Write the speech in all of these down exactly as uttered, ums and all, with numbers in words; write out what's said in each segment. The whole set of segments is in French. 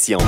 édition.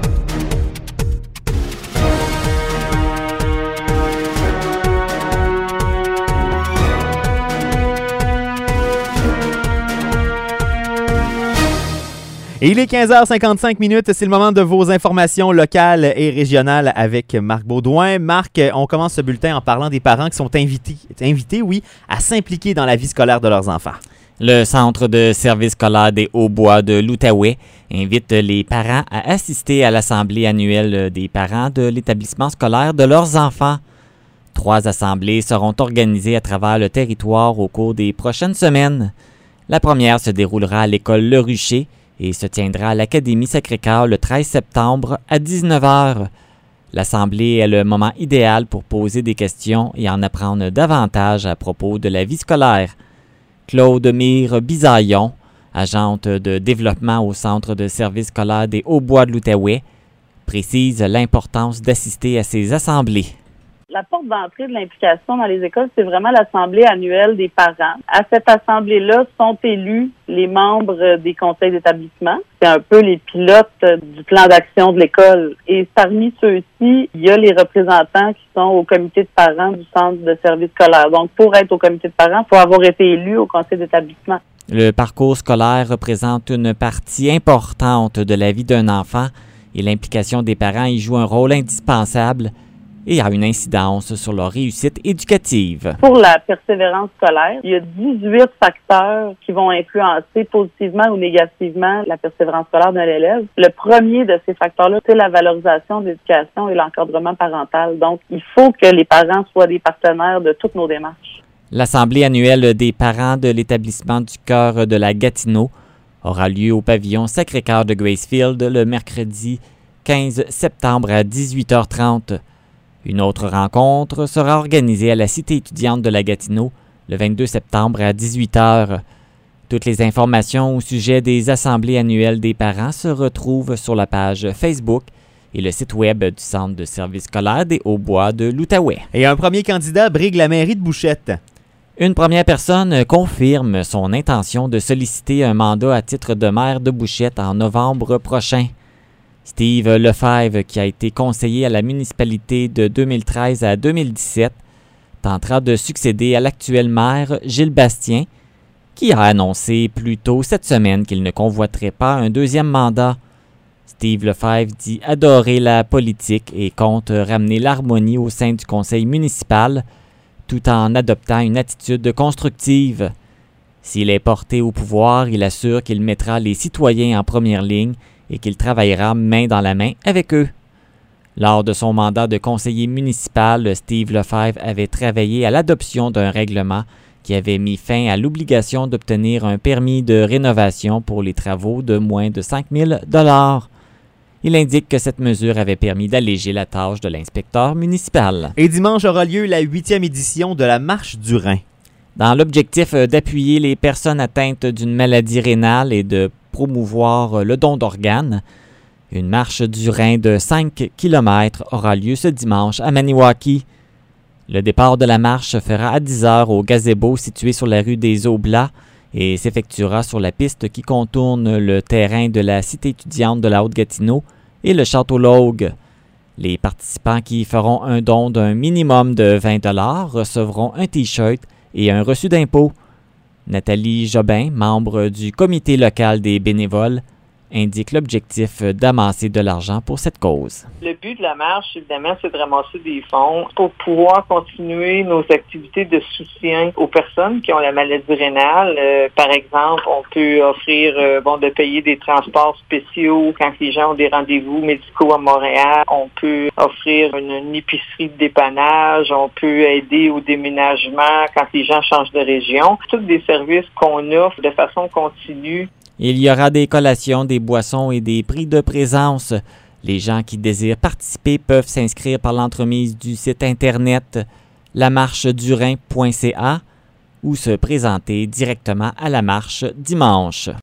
Et il est quinze heures cinquante-cinq minutes, c'est le moment de vos informations locales et régionales avec Marc Baudouin. Marc, on commence ce bulletin en parlant des parents qui sont invités, invités, oui, à s'impliquer dans la vie scolaire de leurs enfants. Le Centre de service scolaire des Hauts-Bois de l'Outaouais invite les parents à assister à l'assemblée annuelle des parents de l'établissement scolaire de leurs enfants. Trois assemblées seront organisées à travers le territoire au cours des prochaines semaines. La première se déroulera à l'école Le Rucher et se tiendra à l'Académie Sacré-Cœur le treize septembre à dix-neuf heures. L'assemblée est le moment idéal pour poser des questions et en apprendre davantage à propos de la vie scolaire. Claude Mire Bisaillon, agente de développement au Centre de service scolaire des Hauts-Bois de l'Outaouais, précise l'importance d'assister à ces assemblées. La porte d'entrée de l'implication dans les écoles, c'est vraiment l'assemblée annuelle des parents. À cette assemblée-là sont élus les membres des conseils d'établissement. C'est un peu les pilotes du plan d'action de l'école. Et parmi ceux-ci, il y a les représentants qui sont au comité de parents du centre de service scolaire. Donc, pour être au comité de parents, il faut avoir été élu au conseil d'établissement. Le parcours scolaire représente une partie importante de la vie d'un enfant et l'implication des parents y joue un rôle indispensable et a une incidence sur leur réussite éducative. Pour la persévérance scolaire, il y a dix-huit facteurs qui vont influencer positivement ou négativement la persévérance scolaire d'un élève. Le premier de ces facteurs-là, c'est la valorisation de l'éducation et l'encadrement parental. Donc, il faut que les parents soient des partenaires de toutes nos démarches. L'assemblée annuelle des parents de l'établissement du cœur de la Gatineau aura lieu au pavillon Sacré-Cœur de Gracefield le mercredi quinze septembre à dix-huit heures trente. Une autre rencontre sera organisée à la Cité étudiante de la Gatineau le vingt-deux septembre à dix-huit heures. Toutes les informations au sujet des assemblées annuelles des parents se retrouvent sur la page Facebook et le site web du Centre de service scolaire des Hauts-Bois de l'Outaouais. Et un premier candidat brigue la mairie de Bouchette. Une première personne confirme son intention de solliciter un mandat à titre de maire de Bouchette en novembre prochain. Steve Lefebvre, qui a été conseiller à la municipalité de deux mille treize à deux mille dix-sept, tentera de succéder à l'actuel maire Gilles Bastien, qui a annoncé plus tôt cette semaine qu'il ne convoiterait pas un deuxième mandat. Steve Lefebvre dit adorer la politique et compte ramener l'harmonie au sein du conseil municipal, tout en adoptant une attitude constructive. S'il est porté au pouvoir, il assure qu'il mettra les citoyens en première ligne et qu'il travaillera main dans la main avec eux. Lors de son mandat de conseiller municipal, Steve Lefebvre avait travaillé à l'adoption d'un règlement qui avait mis fin à l'obligation d'obtenir un permis de rénovation pour les travaux de moins de cinq mille dollars. Il indique que cette mesure avait permis d'alléger la tâche de l'inspecteur municipal. Et dimanche aura lieu la huitième édition de la Marche du Rhin. Dans l'objectif d'appuyer les personnes atteintes d'une maladie rénale et de promouvoir le don d'organes, une marche du Rhin de cinq kilomètres aura lieu ce dimanche à Maniwaki. Le départ de la marche se fera à dix heures au gazebo situé sur la rue des Aublats et s'effectuera sur la piste qui contourne le terrain de la Cité étudiante de la Haute-Gatineau et le Château Logue. Les participants qui feront un don d'un minimum de vingt dollars recevront un T-shirt et un reçu d'impôt. Nathalie Jobin, membre du comité local des bénévoles, indique l'objectif d'amasser de l'argent pour cette cause. Le but de la marche, évidemment, c'est de ramasser des fonds pour pouvoir continuer nos activités de soutien aux personnes qui ont la maladie rénale. Euh, par exemple, on peut offrir, euh, bon, de payer des transports spéciaux quand les gens ont des rendez-vous médicaux à Montréal. On peut offrir une, une épicerie de dépannage. On peut aider au déménagement quand les gens changent de région. Tous des services qu'on offre de façon continue. Il y aura des collations, des boissons et des prix de présence. Les gens qui désirent participer peuvent s'inscrire par l'entremise du site internet la marche du rhin point c a ou se présenter directement à la marche dimanche.